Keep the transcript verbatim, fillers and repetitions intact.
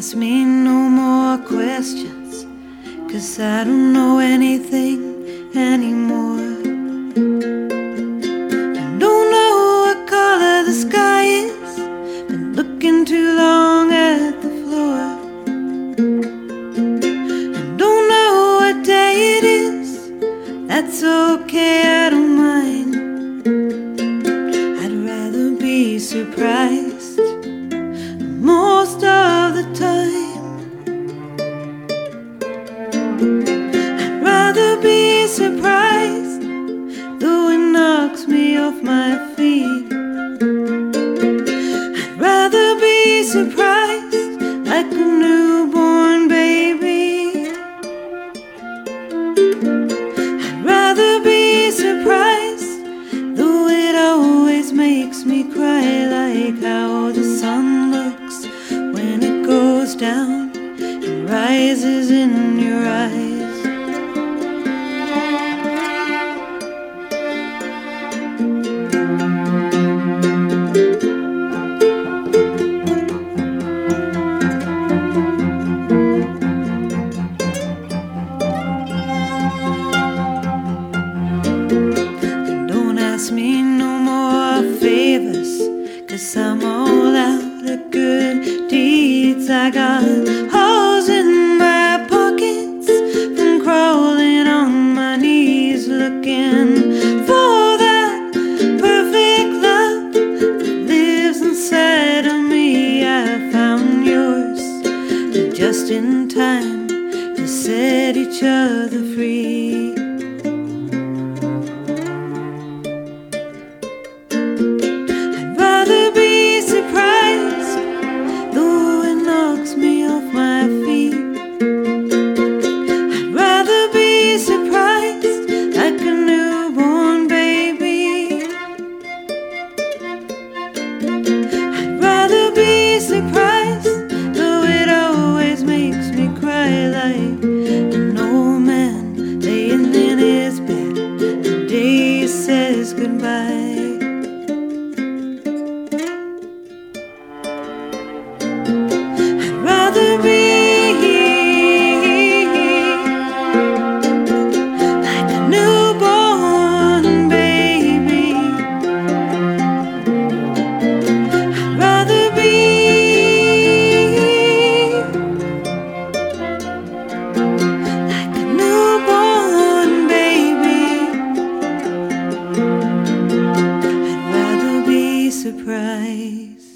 ask me no more questions, 'cause I don't know anything anymore. I don't know what color the sky is, been looking too long at the floor. I don't know what day it is, that's okay, I don't mind. I'd rather be surprised most of the time. I'd rather be surprised, though it knocks me off my feet. I'd rather be surprised like a newborn baby. I'd rather be surprised, though it always makes me cry, like how the sun looks when it goes down and rises in your eyes. Don't ask me no more favors, 'cause I'm all out of good deeds. I got holes in my pockets from crawling on my knees, looking for that perfect love that lives inside of me. I found yours just in time to set each other free. Surprised, though it always makes me cry, like an old man laying in his bed the day he says goodbye. I'd rather be like a newborn baby. I'd rather be surprise.